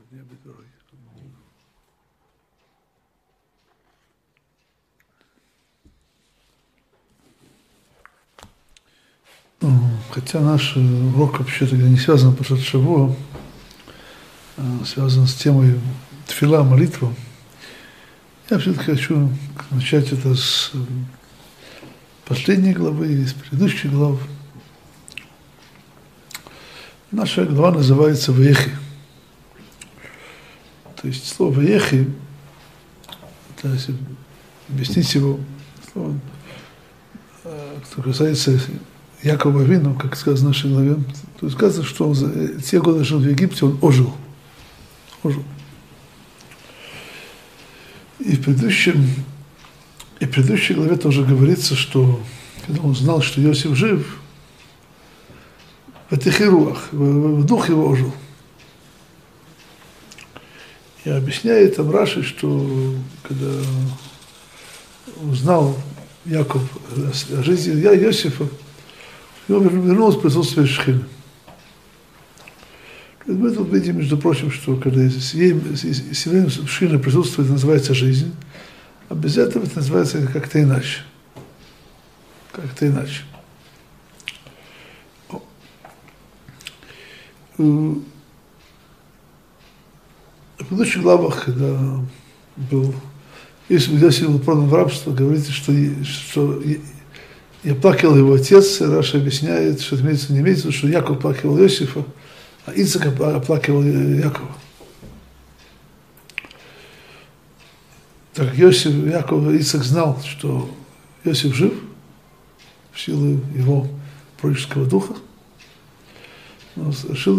не быть дороги. Хотя наш урок вообще-то не связан по Шавуа, связан с темой тфила, молитва. Я все-таки хочу начать это с последней главы, из предыдущей глав. Наша глава называется «Ваехи». То есть слово «Ваехи», это, если объяснить его, слово, что касается Якова Авину, как сказано в нашей главе, то есть сказано, что он за те годы жил в Египте, он ожил. И в предыдущей главе тоже говорится, что когда он знал, что Иосиф жив, в этих руах, в дух его ожил. И объясняет там Раши, что когда узнал Яков о жизни Иосифа, его вернулось присутствие Шхины. Мы тут видим, между прочим, что когда если Шхина присутствует, это называется жизнь, а без этого это называется как-то иначе. Как-то иначе. В предыдущих главах, когда Иосиф был продан в рабство, говорится, что я плакал его отец, и Раша объясняет, что это имеется, не имеется, что Яков плакал Иосифа, а Ицхак оплакивал Якова. Так Яков Ицхак знал, что Иосиф жив в силу его пророческого духа. Он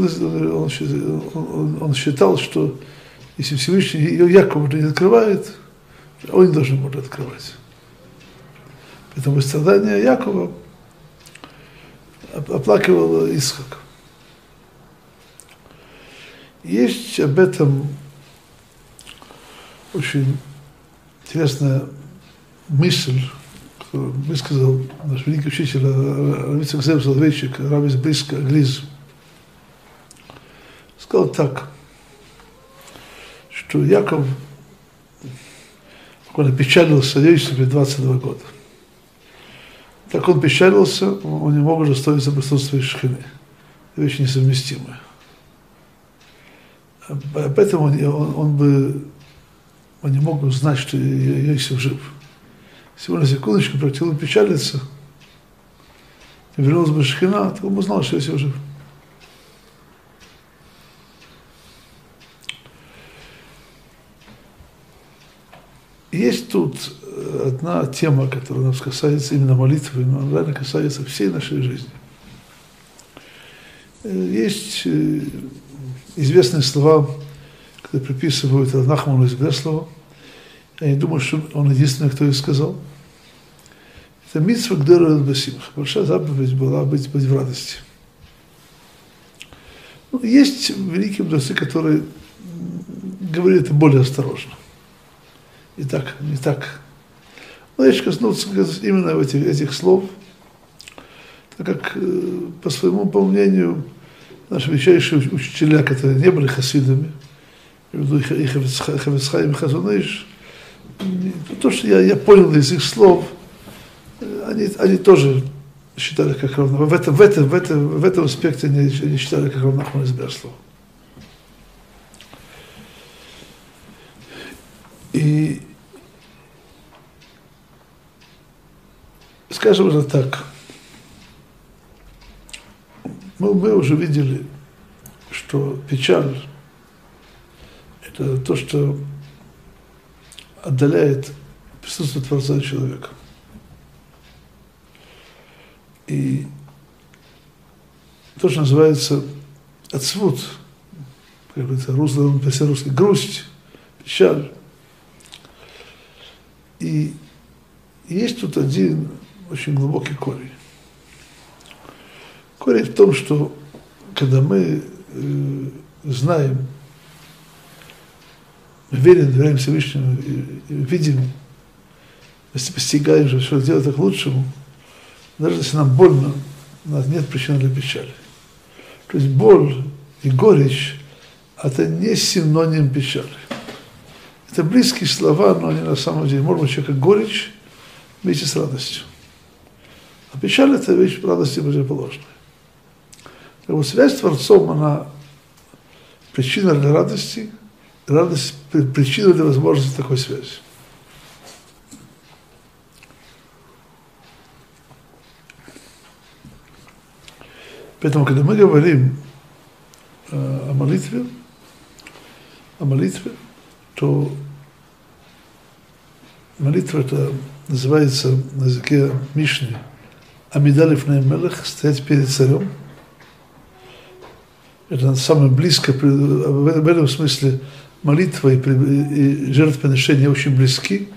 считал, что если Всевышний Якова не открывает, он не должен будет открывать. Поэтому страдания Якова оплакивал Ицхак. Есть об этом очень интересная мысль, которую высказал наш великий учитель Рав Ицхак Зеев Соловейчик, Рав из Бриска, Глиз. Сказал так, что Яков буквально печалился Иосифе 22 года. Так он печалился, он не мог удостоиться присутствия Шхины. Это вещь несовместимая. Поэтому он не мог узнать, что Иосиф жив. Всего на секундочку прекратил печалиться, и вернулась бы Шхина, то он бы узнал, что Иосиф жив. Есть тут одна тема, которая нас касается именно молитвы, но она реально касается всей нашей жизни. Есть известные слова, которые приписывают Нахману из Бреслова. Я не думаю, что он единственный, кто их сказал. Это мицва гдора басимха. Большая заповедь была быть в радости. Ну, есть великие мудрецы, которые говорят это более осторожно. Не так. Но я хочу коснуться именно этих слов, так как, по своему мнению, наши величайшие учителя, которые не были хасидами, я имею в виду и Хафец Хаим, и Хазон Иш, то, что я понял из их слов, они тоже считали как равно. В этом аспекте они считали как равно Нахман из Бреслова. И скажем уже так, мы уже видели, что печаль – это то, что отдаляет присутствие Творца от человека. И то, что называется ацвут, как говорится, русский, грусть, печаль. И есть тут один очень глубокий корень. Корень в том, что когда мы знаем, мы верим, доверяем Всевышнему, и видим, если постигаем, что делать так к лучшему, даже если нам больно, у нас нет причины для печали. То есть боль и горечь это не синоним печали. Это близкие слова, но они на самом деле, может быть, еще как горечь вместе с радостью. А печаль – это вещь радости противоположная. Так вот, связь с Творцом, она причина для радости, радость – причина для возможности такой связи. Поэтому, когда мы говорим о молитве, то молитва это называется на языке Мишны «Амида лифней мелех», стоять перед царем. Это самое близкое, в этом смысле молитва и жертвоприношение очень близки,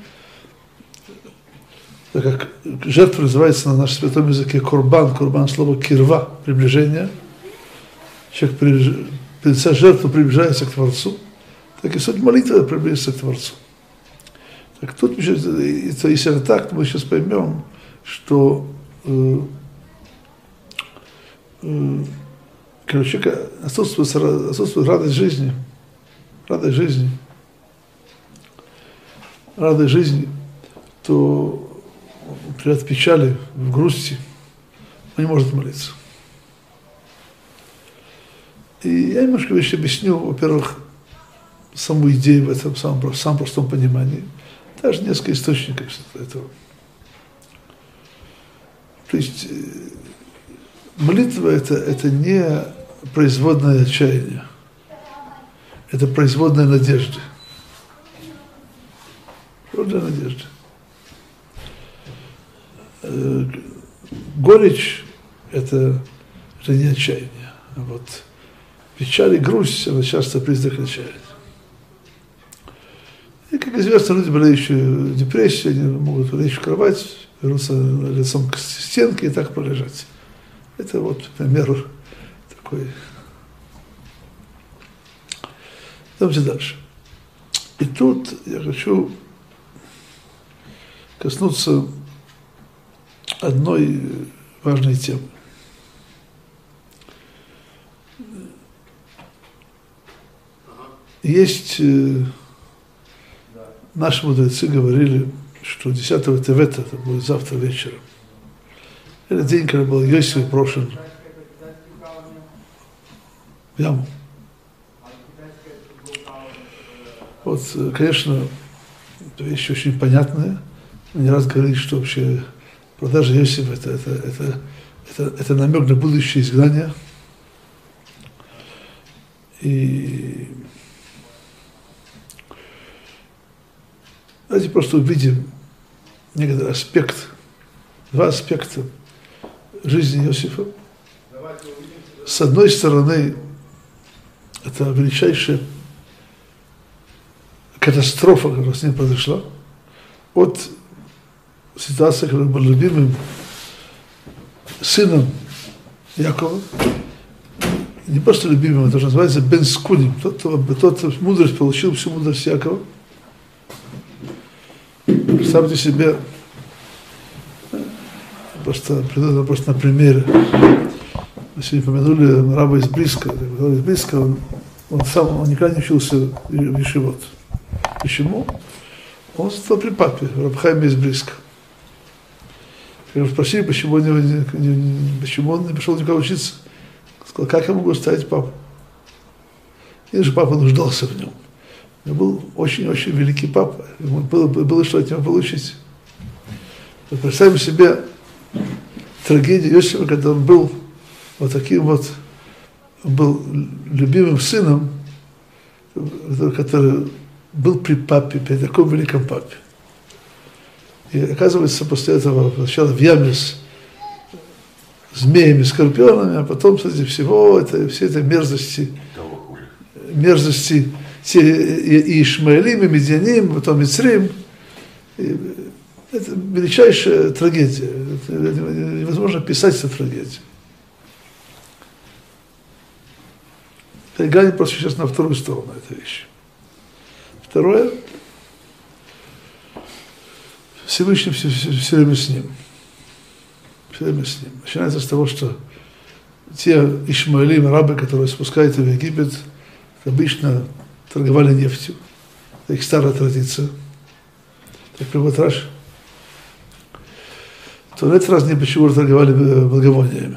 так как жертва называется на нашем святом языке корбан, корбан слово кирва, приближение. Человек принеся жертву приближается к Творцу, так и суть молитвы приближается к Творцу. Так тут, если это так, то мы сейчас поймем, что когда у человека отсутствует радость жизни, то при печали, в грусти, он не может молиться. И я немножко вещи объясню, во-первых, саму идею в этом самом простом понимании. Даже несколько источников этого. То есть молитва это не производное отчаяние, это производная надежды. Производная надежда. Горечь это не отчаяние, а вот печаль и грусть это часто признак отчаяния. И, как известно, люди, болеющие депрессией, они могут лечь в кровать, вернуться лицом к стенке и так пролежать. Это вот пример такой. Идемте дальше. И тут я хочу коснуться одной важной темы. Есть наши мудрецы говорили, что 10-го Тевета, это будет завтра вечером. Это день, когда был Йосиф брошен в яму. Вот, конечно, это вещь очень понятная. Мы не раз говорили, что вообще продажа Йосифа это намек на будущее изгнание. И давайте просто увидим некоторый аспект, два аспекта жизни Иосифа. С одной стороны, это величайшая катастрофа, которая с ним произошла, от ситуации, когда он был любимым сыном Якова, не просто любимым, это же называется Бен Скуним, тот мудрость получил всю мудрость Якова. Представьте себе, просто на примере. Мы сегодня упомянули раба из Бриска. Он никогда не учился в ешивот. Почему? Он стал при папе, раб Хаим из Бриска. Когда спросили, почему он не пришел никуда учиться, сказал, как я могу оставить папу? И же папа нуждался в нем. Он был очень-очень великий папа. Ему было что от него получить. Вот представим себе трагедию Иосифа, когда он был вот таким вот, он был любимым сыном, который был при папе, при таком великом папе. И оказывается, после этого сначала в яме с змеями, скорпионами, а потом среди всего все этой мерзости, и Ишмаэлим, и Медианим, потом Мицрим. Это величайшая трагедия. Это невозможно писать эту трагедию. Я глянем просто сейчас на вторую сторону этой вещи. Второе. Всевышний все время с ним. Все время с ним. Начинается с того, что те Ишмаэлим, рабы, которые спускают в Египет, обычно торговали нефтью, это их старая традиция, так приводит Раши, то на этот раз не почему торговали благовониями.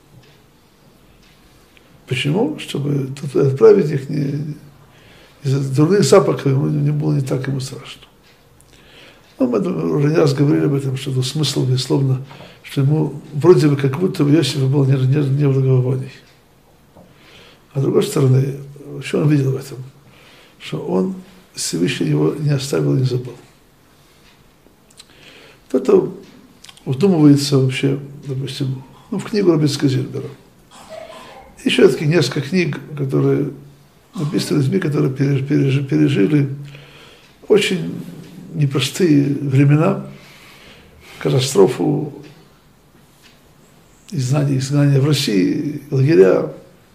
Почему? Чтобы отправить их из-за дурных запахов, не было не так ему страшно. Но мы уже не раз говорили об этом, что смысл, безусловно, что ему вроде бы как будто у Иосифа было не благовоний. А с другой стороны, что он видел в этом? Что он Всевышний его не оставил и не забыл. Кто-то вдумывается вообще, допустим, в книгу Рабицкого Зильбера. Еще такие несколько книг, которые написаны людьми, которые пережили очень непростые времена, катастрофу, изгнание в России, лагеря.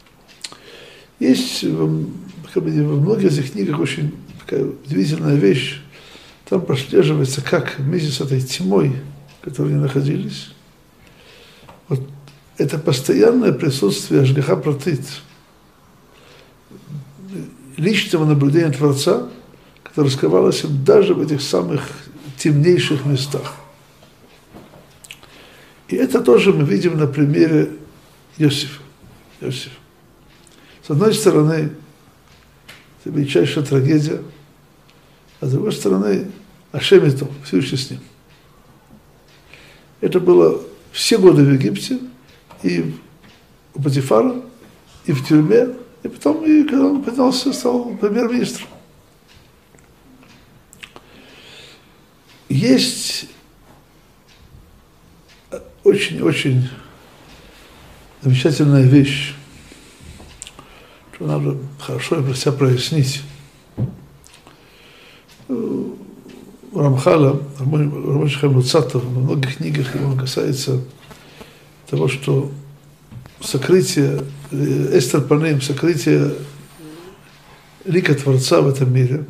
Есть во многих этих книгах очень такая удивительная вещь. Там прослеживается, как вместе с этой тьмой, в которой они находились, вот это постоянное присутствие Ашгаха Пратит, личного наблюдения Творца, которое скрывалось им даже в этих самых темнейших местах. И это тоже мы видим на примере Иосифа. С одной стороны, это величайшая трагедия, а с другой стороны, Ашем это Всевышний с ним. Это было все годы в Египте, и у Потифара, и в тюрьме, и потом, и когда он поднялся, стал премьер-министром. Есть очень-очень замечательная вещь, что надо хорошо про себя прояснить. У Рамхала, Рабон Шхайм Луцатов, во многих книгах его касается того, что сокрытие, Эстер Панеем, сокрытие лика Творца в этом мире,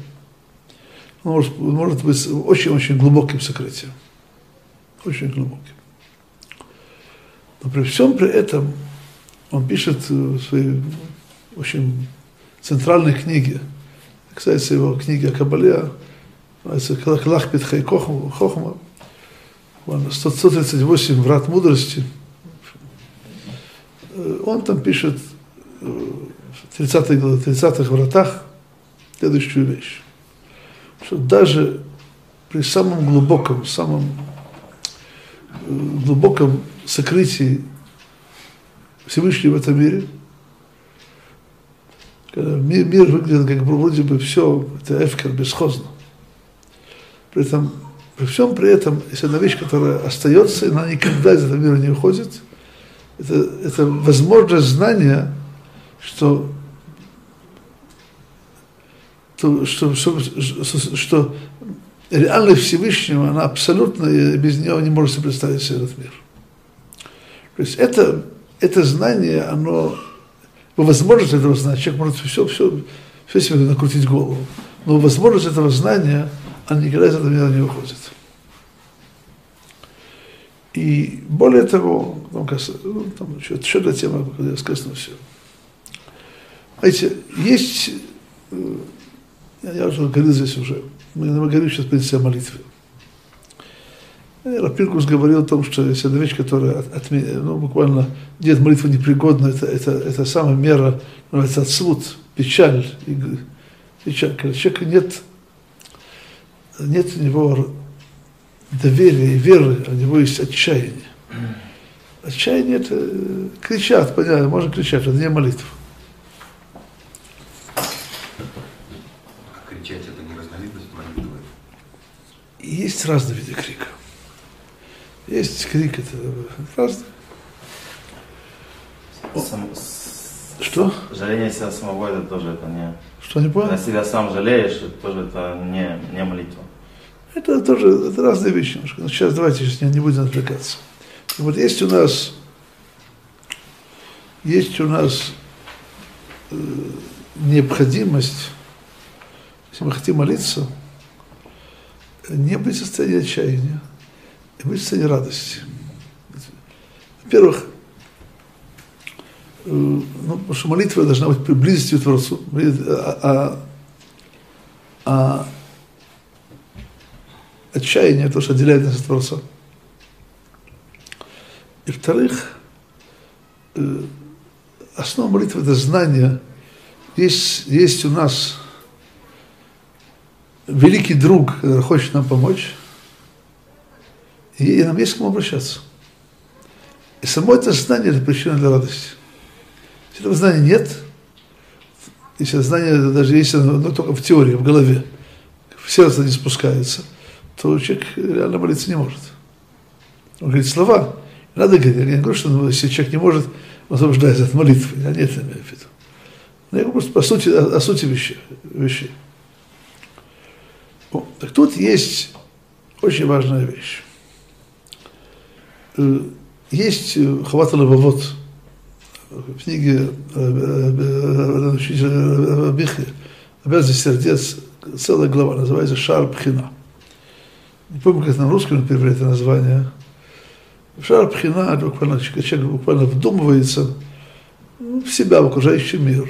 может быть очень-очень глубоким сокрытием. Очень глубоким. Но при всем при этом он пишет в своей очень центральной книге, касается его книги о Кабале, называется «Клахпит Хай Хохма», 138 врат мудрости. Он там пишет в 30-х вратах следующую вещь, что даже при самом глубоком сокрытии Всевышнего в этом мире, когда мир выглядит как бы вроде бы все, это эфкер, бесхозно. При всем при этом есть одна вещь, которая остается, и она никогда из этого мира не уходит. Это возможность знания, что реальность Всевышнего, она абсолютно, и без нее не может себе представить себе этот мир. То есть это знание, оно, возможность этого знания, человек может все себе накрутить голову, но возможность этого знания, она никогда из этого мира не уходит. И более того, там еще одна тема, когда я сказал все. Знаете, есть, я уже говорил здесь уже, мы говорим сейчас, в принципе, о молитве. Рапиркус говорил о том, что есть одна вещь, которая буквально делает молитву непригодной, это самая мера, называется отсвут, печаль. Когда человека нет у него доверия и веры, а у него есть отчаяние. Отчаяние это кричат, понятно, можно кричать, это не молитва. А кричать это не разновидность молитвы? Есть разные виды крика. Есть крик, это разное. Что? Жаление себя самого, это тоже это не... Что, не понял? Когда себя сам жалеешь, это тоже это не молитва. Это тоже разные вещи немножко. Но сейчас давайте не будем отвлекаться. И вот есть у нас необходимость, если мы хотим молиться, не быть в состоянии отчаяния, а быть в состоянии радости. Во-первых, Ну, потому что молитва должна быть при близости к Творцу. Отчаяние, то, что отделяет нас от Творца. И во-вторых, основа молитвы – это знание. Есть у нас великий друг, который хочет нам помочь, и нам есть к кому обращаться. И само это знание – это причина для радости. Если этого знания нет, если знание, даже если оно только в теории, в голове, в сердце не спускается, то человек реально молиться не может. Он говорит слова, надо говорить. Я не говорю, что если человек не может, он освобождается от молитвы. Я не это имею в виду. Но я говорю просто о сути вещей. Так тут есть очень важная вещь. Есть Хават Левавот в книге учителя Михи, «Обязанность сердец», целая глава, называется «Шаар Бхина». Не помню, как на русском перевели это название. Шаар Бхина, человек буквально вдумывается в себя, в окружающий мир.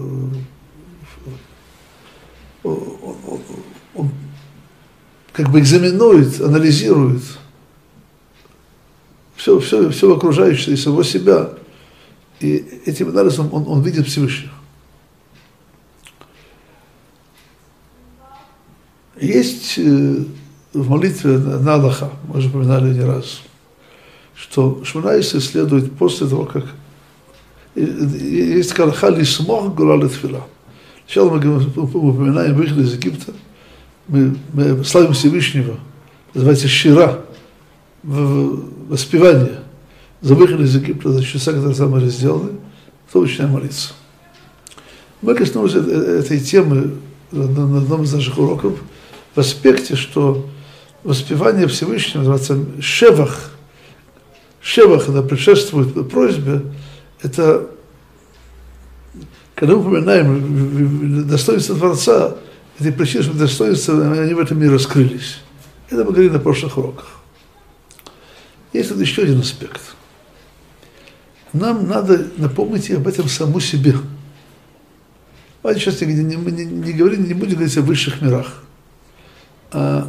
Он как бы экзаменует, анализирует все окружающее и самого себя. И этим анализом он видит Всевышнего. Есть в молитве на Аллаха, мы уже упоминали не раз, что Шмонайсер следует после того, как есть такая Аллаха лисмох гураль тфила. Сначала мы упоминаем выход из Египта, мы славим Всевышнего, называется шира, воспевание за выход из Египта, за чудеса, которые там были сделаны, то начинаем молиться. Мы коснулись этой темы на одном из наших уроков в аспекте, что воспевание Всевышнего называется шевах. Шевах, это предшествует просьбе, это когда мы упоминаем достоинство Творца, это причина, что достоинства, они в этом мире раскрылись. Это мы говорили на прошлых уроках. Есть тут еще один аспект. Нам надо напомнить об этом саму себе. Давайте сейчас не будем говорить о высших мирах, а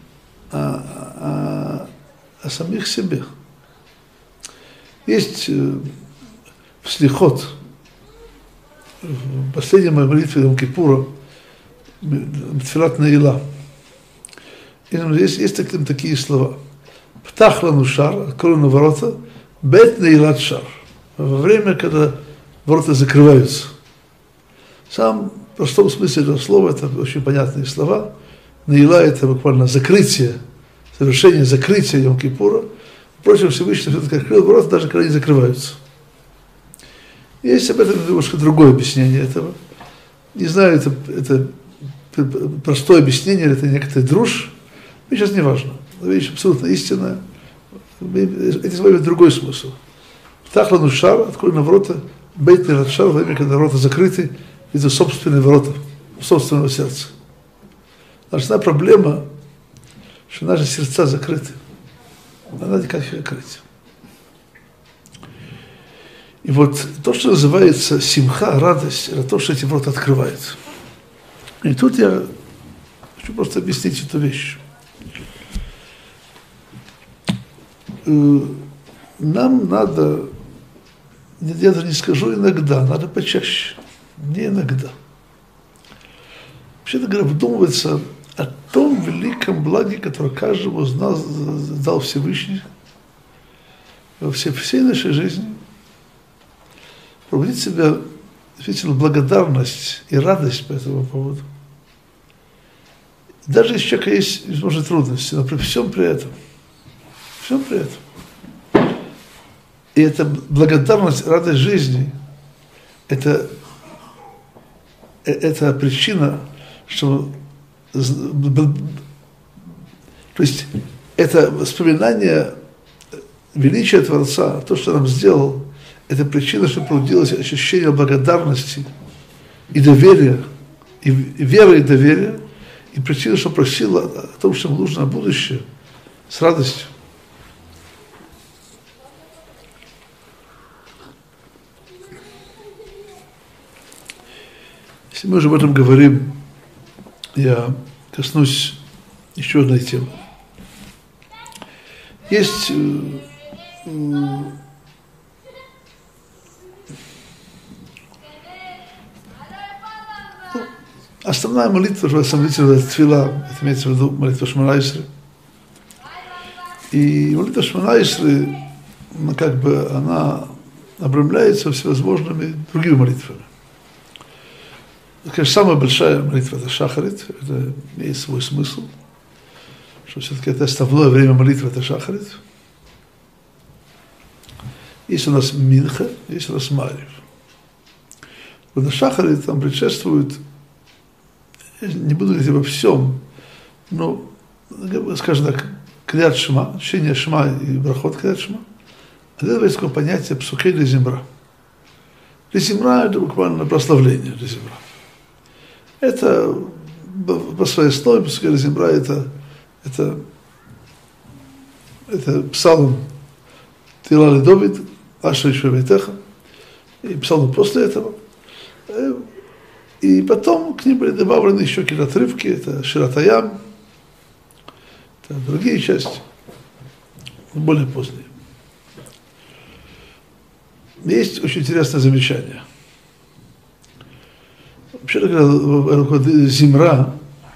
о самих себе. Есть в Слихот, в последней моей молитве Йом-Кипура, Тфилат Наила, есть такие слова. Птах лану шар, открой на ворота, бет наилат шар. Во время, когда ворота закрываются. В самом простом смысле этого слова, это очень понятные слова. Наила – это буквально закрытие, совершение закрытия Йом-Кипура. Впрочем, Всевышний все-таки открыл ворота, даже когда они закрываются. Есть об этом немножко другое объяснение этого. Не знаю, это простое объяснение, это некоторая дружь. Мне сейчас не важно. Вещь абсолютно истинная. Эти слова имеют другой смысл. Тахлану шар, открой на ворота, бейт нират шар, во время, когда ворота закрыты, это собственные ворота, собственного сердца. Наша проблема, что наши сердца закрыты. Надо никак их открыть. И вот то, что называется симха, радость, это то, что эти ворота открывают. И тут я хочу просто объяснить эту вещь. Нам надо, я даже не скажу иногда, надо почаще, не иногда. Вообще-то говоря, вдумываться о том великом благе, которое каждому из нас дал Всевышний во всей нашей жизни. Пробудить в себя действительно благодарность и радость по этому поводу. Даже если у человека есть, возможно, трудности, но при всем при этом, и эта благодарность, радость жизни, это причина, что, то есть это воспоминание величия Творца, то, что нам сделал, это причина, что пробудилось ощущение благодарности и доверия, и веры и доверия, и причина, что просила о том, что нам нужно на будущее, с радостью. Если мы уже об этом говорим, я коснусь еще одной темы. Есть основная молитва, это тфила, это имеется в виду молитва Шмона Исры. И молитва Шмона Исры, как бы она обрамляется всевозможными другими молитвами. Конечно, самая большая молитва – это Шахарит, это имеет свой смысл, что все-таки это основное время молитвы – это Шахарит. Есть у нас Минха, есть у нас Марив. На Шахарит там предшествует, не буду говорить обо всем, но, скажем так, Крият Шма, чтение Шма и брахот Крият Шма. А это есть такое понятие псукей лезимра. Лезимра – это буквально прославление лезимра. Это по своей основе псукей лезимра это псалом Тилали Довид, Аша еще Вейтеха, и псалом после этого. И потом к ним были добавлены еще какие-то отрывки, это Шират Аям, это другие части, более поздние. Есть очень интересное замечание. Вообще говоря, зимра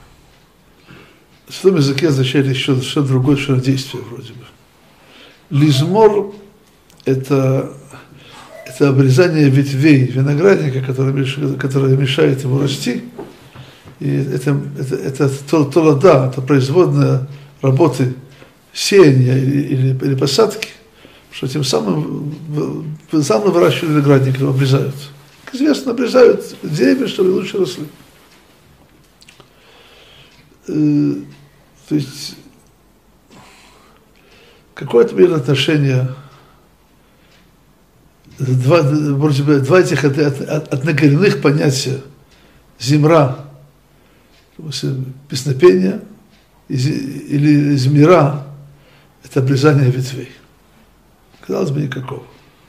в святом языке означает еще что-то другое, что действие вроде бы. Лизмор – это обрезание ветвей виноградника, которое мешает ему расти. И это толода, это производная работы сеяния или посадки, что тем самым выращивают виноградник, его обрезают. Как известно, обрезают деревья, чтобы лучше росли. То есть какое-то имеет отношение два этих однокоренных понятия зимра, песнопение, или змира, это обрезание ветвей. Казалось бы, никакого.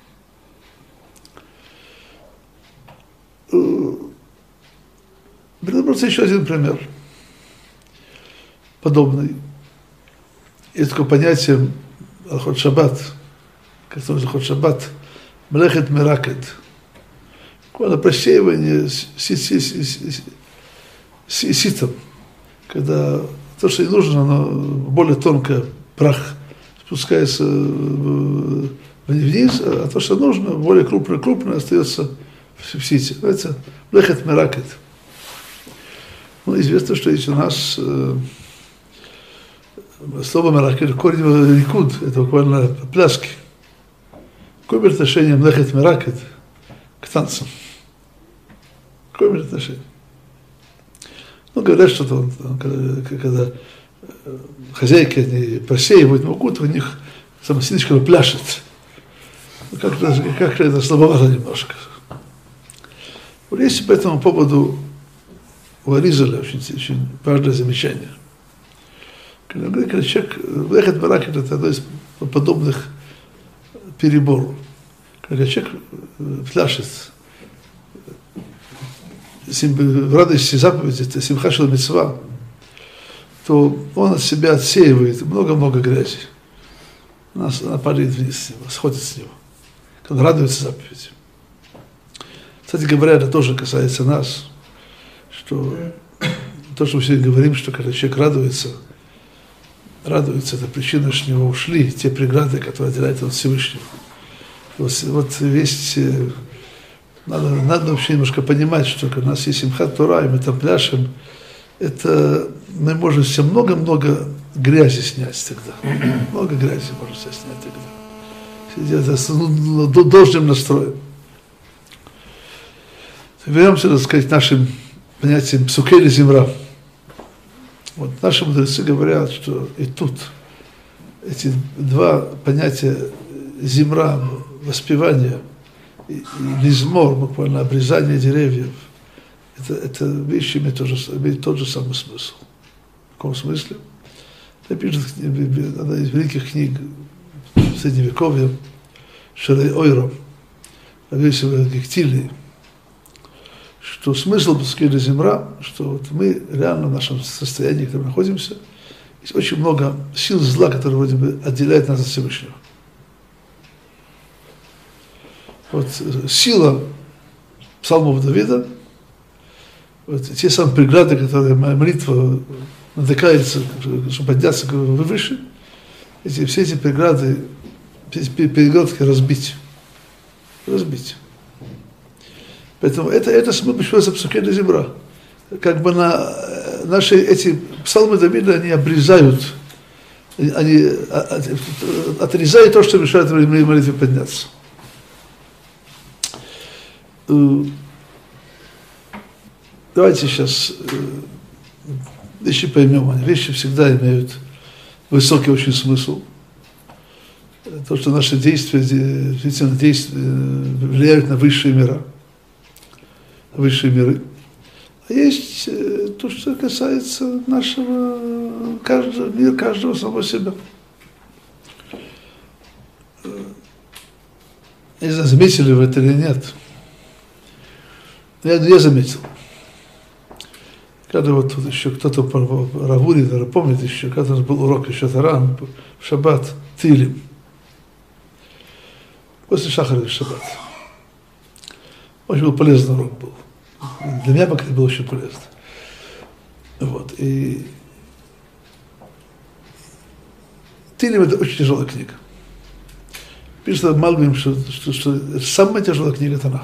Приведу просто еще один пример, подобный. Есть такое понятие Алхот Шаббат, который Алхот Шаббат, Млехет Меракет, буквально просеивание ситом, когда то, что не нужно, оно более тонкое, прах спускается вниз, а то, что нужно, более крупное остается в сите. Это Млехет Меракет. Ну, известно, что есть у нас слово Меракет, корень Рикуд, это буквально пляски. Какое имеет отношение Млехет Меракет к танцам? Какое имеет отношение? Ну, говорят, что когда хозяйки они просеивают муку, то у них сама синичка пляшет. Как это слабовато немножко. Вот есть по этому поводу у Аризаля очень важное замечание. Когда человек, Млехет Меракет, это одно из подобных переборов. Когда человек пляшет в радости заповеди, это симха шел мицва, то он от себя отсеивает много-много грязи. Она падает вниз с него, сходит с него. Когда радуется заповеди. Кстати говоря, это тоже касается нас, что то, что мы сегодня говорим, что когда человек радуется, это причина, что у него ушли те преграды, которые отделяют от Всевышнего. Вот весь, надо вообще немножко понимать, что когда у нас есть Симхат Тора, и мы там пляшем, это мы можем все много-много грязи снять тогда. Много грязи можно все снять тогда. Сидя с должным настроем. Вернемся, так сказать, нашим понятием псукей или зимра. Вот наши мудрецы говорят, что и тут эти два понятия зимра, воспевание, и лизмор, буквально обрезание деревьев, это вещи имеют тот же самый смысл. В каком смысле? Это пишет одна из великих книг Средневековья, Шерей Ойро, Рависова Гектилии, что смысл Пускай Земра, что вот мы реально в нашем состоянии, где мы находимся, есть очень много сил зла, которые вроде бы отделяют нас от Всевышнего. Вот сила псалмов Давида, вот те самые преграды, которые моя молитва натыкается, чтобы подняться выше, все эти преграды, все эти перегородки разбить. Поэтому это смысл почему Псукей Земра. Как бы наши эти псалмы Давида, они обрезают, они отрезают то, что мешает молитве подняться. Давайте сейчас вещи поймем. Вещи всегда имеют высокий очень смысл. То, что наши действия влияют на высшие миры. А есть то, что касается нашего мира, каждого самого себя. Не знаю, заметили вы это или нет. Я заметил. Когда вот тут еще кто-то, Равури, наверное, помнит еще, когда у нас был урок еще Таран, в шаббат, Тилим. После Шахара в шаббат. Очень был полезный урок был. Для меня пока это было очень полезно. Вот. И Тилим — это очень тяжелая книга. Пишет Мальбим, что это самая тяжелая книга Танаха.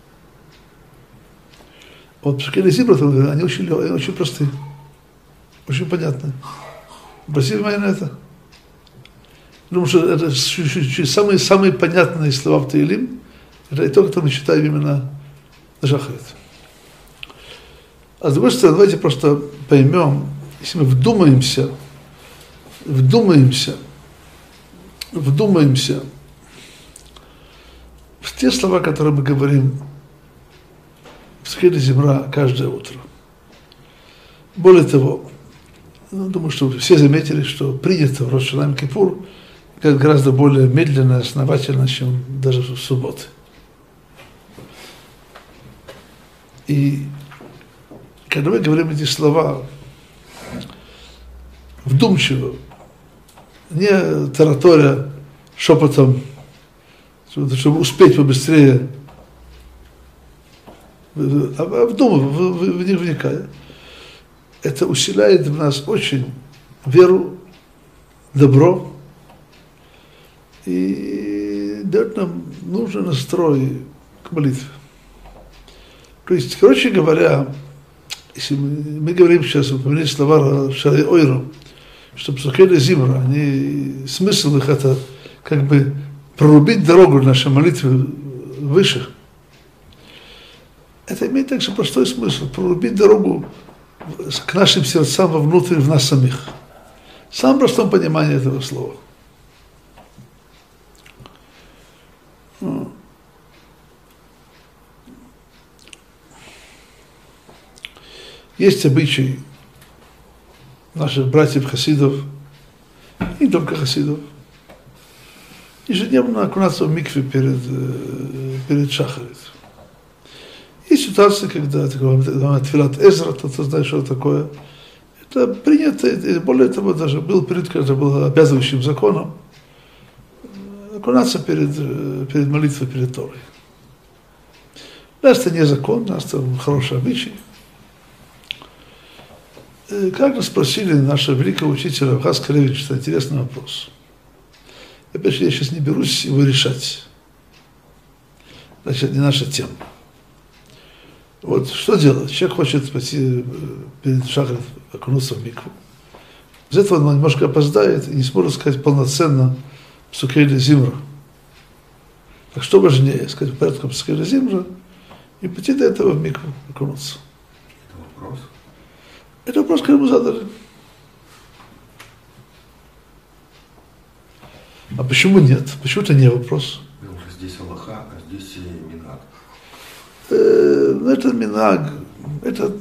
Вот Псукей Земра, они очень простые, очень понятные. Обратите внимание на это. Потому что это самые понятные слова в Таилим, это и то, которые мы читаем именно на Шахарит. А с другой стороны, давайте просто поймем, если мы вдумаемся в те слова, которые мы говорим в Псукей Земра каждое утро. Более того, думаю, что все заметили, что принято в Рош ха-Шана Кипур гораздо более медленно, основательно, чем даже в субботы. И когда мы говорим эти слова вдумчиво, не тараторя шепотом, чтобы успеть побыстрее, а вдумывая, в них вникая, это усиляет в нас очень веру, добро и дает нам нужный настрой к молитве. То есть, короче говоря, если мы говорим сейчас, упомянули слова Шарей Ойра, что Псукей Земра, смысл их это как бы прорубить дорогу нашей молитве выше. Это имеет также простой смысл, прорубить дорогу к нашим сердцам вовнутрь, в нас самих. В самом простом понимании этого слова. Есть обычай наших братьев-хасидов, и не только хасидов, ежедневно окунаться в микве перед Шахарит. Есть ситуации, когда Тфилат Эзра, кто знает, что это такое. Это принято, и более того, даже был период, когда было обязывающим законом окунаться перед молитвой, перед Торой. У нас это не закон, у нас это хороший обычай. Как нас спросили нашего великого учителя Авхаз Каревич, это интересный вопрос. Опять же, я сейчас не берусь его решать. Значит, не наша тема. Вот что делать? Человек хочет пойти перед Шахарит, окунуться в микву. Из этого он немножко опоздает и не сможет сказать полноценно Псукей Земра. Так что важнее, сказать порядком Псукей Земра и пойти до этого в микву окунуться? Это вопрос. Это вопрос, который ему задали. А почему нет? Почему это не вопрос? Потому что здесь Аллаха, а здесь Минаг. Это Минаг, это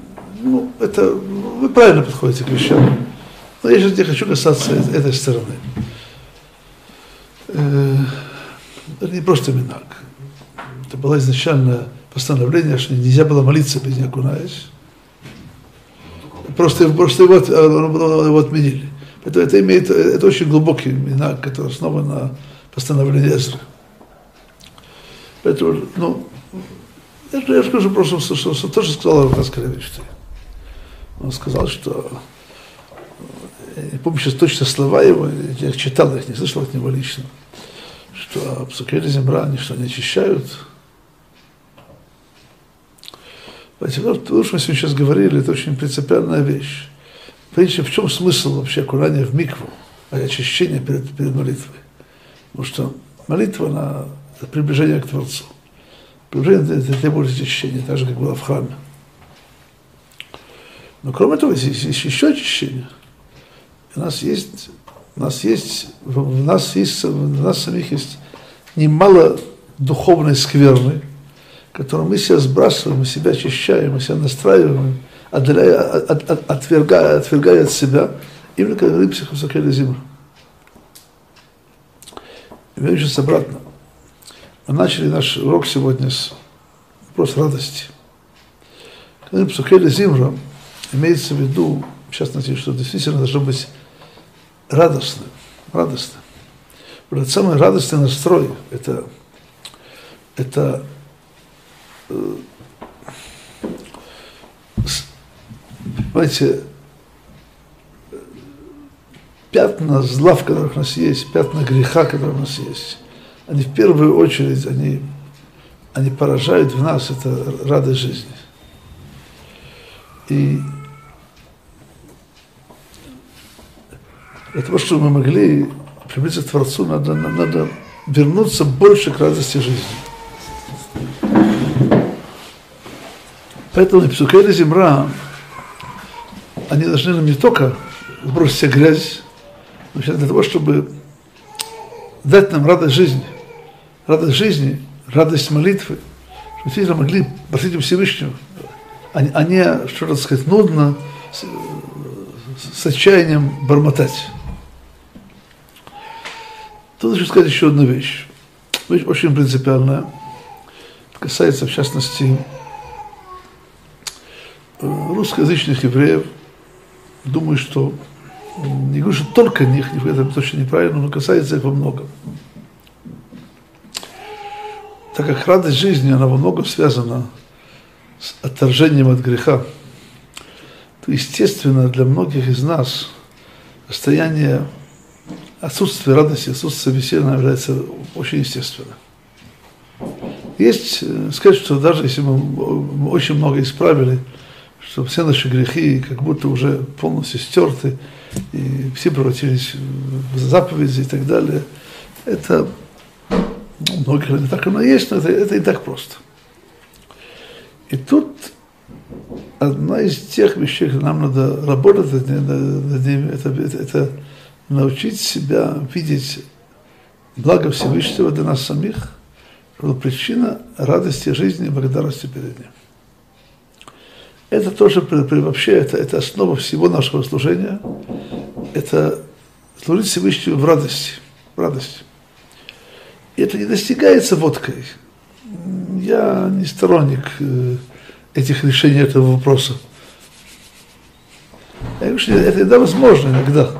вы правильно подходите к вещам. Но я сейчас не хочу касаться этой стороны. Это не просто Минаг. Это была изначально постановление, что нельзя было молиться без не окунаясь. Просто его отменили. Это очень глубокий минаг, который основан на постановлении Эзры. Поэтому, я скажу просто, что тоже сказал Раф Аскалевич. Он сказал, что, я не помню сейчас точно слова его, я их читал, я их не слышал от него лично, что псукей земра ничто не очищают. Поэтому, то, что мы сегодня сейчас говорили, это очень принципиальная вещь. В принципе, в чем смысл вообще окунания в микву, очищения перед молитвой? Потому что молитва, она приближение к Творцу. Приближение требует очищения, так же, как было в храме. Но кроме того, есть еще очищение. У нас самих есть немало духовной скверны, которую мы себя сбрасываем, мы себя очищаем, мы себя настраиваем, отвергая от себя, именно как говорит психосокеля зимра. И мы сейчас обратно. Мы начали наш урок сегодня с вопроса радости. Когда психосокеля зимра, имеется в виду, в частности, что действительно должно быть радостным. Вот этот самый радостный настрой, это понимаете, пятна зла, в которых у нас есть, пятна греха, которые у нас есть, они в первую очередь, они поражают в нас это радость жизни. И для того, чтобы мы могли приблизиться к Творцу, надо вернуться больше к радости жизни. Поэтому псукей земра, они должны нам не только сбросить себе грязь, но для того, чтобы дать нам радость жизни, радость молитвы, чтобы мы действительно могли просить у Всевышнего, а не, что-то сказать, нудно, с отчаянием бормотать. Тут хочу сказать еще одну вещь очень принципиальная, касается, в частности, русскоязычных евреев. Думаю, что, не говорю, что только них, это точно неправильно, но касается их во многом. Так как радость жизни, она во многом связана с отторжением от греха, то, естественно, для многих из нас состояние отсутствия радости, отсутствия веселья является очень естественным. Есть, сказать, что даже если мы очень много исправили, что все наши грехи как будто уже полностью стерты, и все превратились в заповеди и так далее, это, многих не так оно есть, но это не так просто. И тут одна из тех вещей, где нам надо работать над ними, это научить себя видеть благо Всевышнего для нас самих, что причина радости жизни и благодарности перед Ним. Это тоже вообще, это основа всего нашего служения, это служить Всевышнему в радости. И это не достигается водкой. Я не сторонник этих решений этого вопроса. Я говорю, что это иногда возможно, иногда.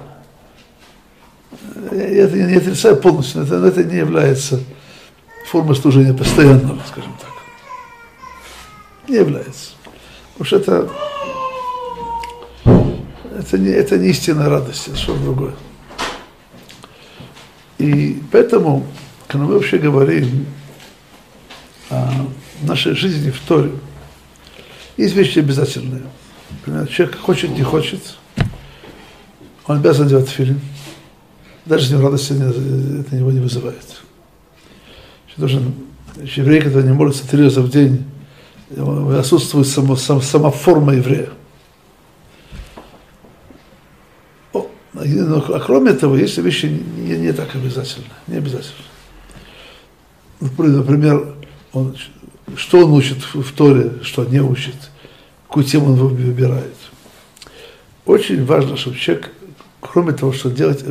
Я это не отрицаю полностью, но это не является формой служения постоянного, скажем так. Не является. Потому что это не истинная радость, это что-то другое. И поэтому, когда мы вообще говорим о нашей жизни в Торе, есть вещи обязательные. Например, человек хочет, не хочет, он обязан делать тфилин. Даже если радости это его не вызывает. Еврей, который не молится 3 раза в день, отсутствует сама форма еврея. А кроме того, есть вещи не так обязательны, не обязательно. Например, что он учит в Торе, что не учит, какую тему он выбирает. Очень важно, чтобы человек, кроме того, что делать,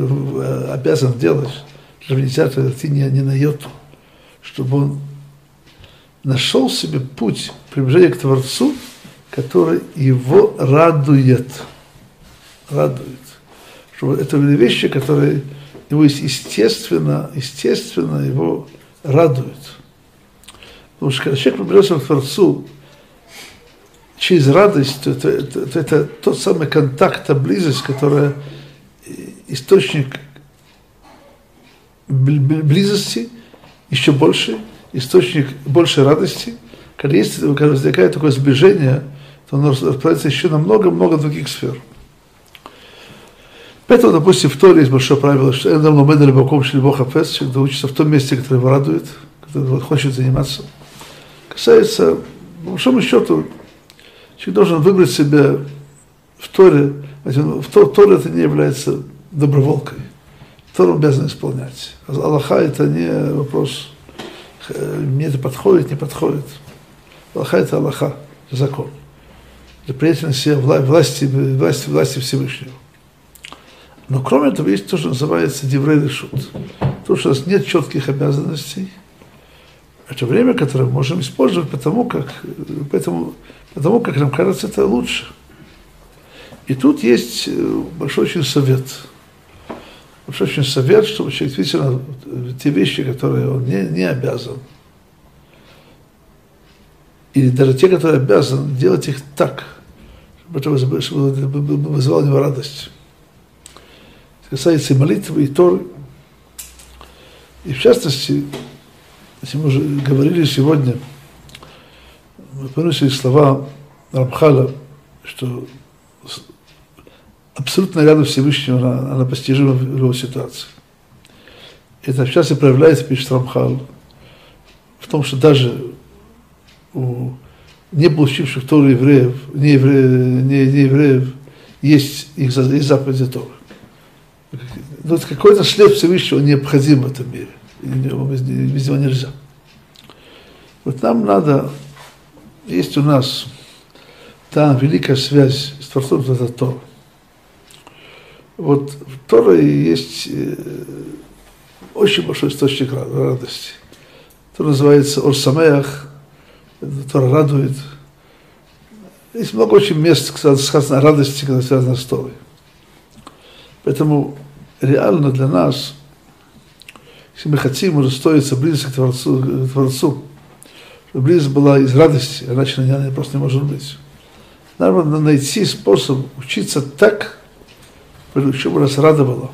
обязан делать, чтобы нельзя идти не на йоту, чтобы он нашел себе путь приближения к Творцу, который его радует. Радует. Что это вещи, которые его естественно его радуют. Потому что когда человек приближается к Творцу через радость, то это тот самый контакт, та близость, которая источник близости еще больше, источник большей радости. Когда возникает такое сближение, то оно распространяется еще на много-много других сфер. Поэтому, допустим, в Торе есть большое правило, что «Эдам ломед аль баком шель бо хафец», человек учится в том месте, которое его радует, которое хочет заниматься. Касается, по большому счету, человек должен выбрать себя в Торе. Тора это не является доброволкой. Тору обязан исполнять. Аллаха это не вопрос, мне это подходит, не подходит. Аллаха это Аллаха, закон. Это приятельность власти Всевышнего. Но кроме этого есть то, что называется диврей решут. То, что у нас нет четких обязанностей. Это время, которое мы можем использовать, потому как нам кажется это лучше. И тут есть большой очень совет. Большой очень совет, чтобы человек действительно те вещи, которые он не обязан, или даже те, которые обязан, делать их так, чтобы это вызывало у него радость. Это касается и молитвы, и Торы. И в частности, если мы уже говорили сегодня, мы принесли слова Рамхала, что абсолютно рядом Всевышнего она постижима в любой ситуации. Это сейчас и проявляется, пишет Рамхал, в том, что даже у не получивших Тору евреев, не евреев, есть заповеди Торы. Но какой-то след Всевышнего необходим в этом мире. Без него нельзя. Вот нам надо, есть у нас та великая связь с Творцом, это Тора. Вот в Торе есть очень большой источник радости. Тора называется Ор Самеах, Тора радует. Есть много очень мест, когда сказано о радости, когда связано с Торой. Поэтому реально для нас, если мы хотим удостоиться близости к Творцу, чтобы близость была из радости, иначе она просто не может быть. Надо найти способ учиться так, чтобы нас радовало.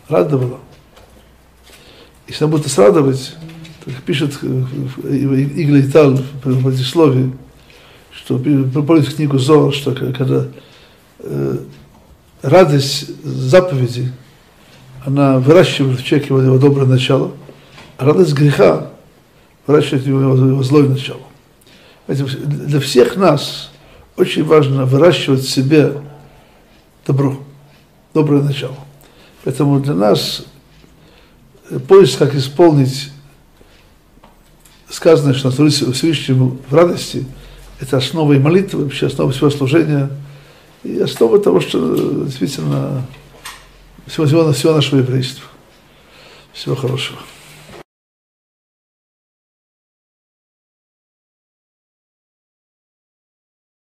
Если нам будет нас радовать, то, как пишет Игля Италь в предисловии, что проповедует книгу Зоар, что когда радость заповеди, она выращивает в человеке его доброе начало, а радость греха выращивает его злое начало. Для всех нас очень важно выращивать в себе добро, доброе начало. Поэтому для нас поиск, как исполнить сказанное, что натворить Всевышнему в радости, это основа и молитвы, вообще основа всего служения, и основа того, что действительно всего нашего еврейства. Всего хорошего.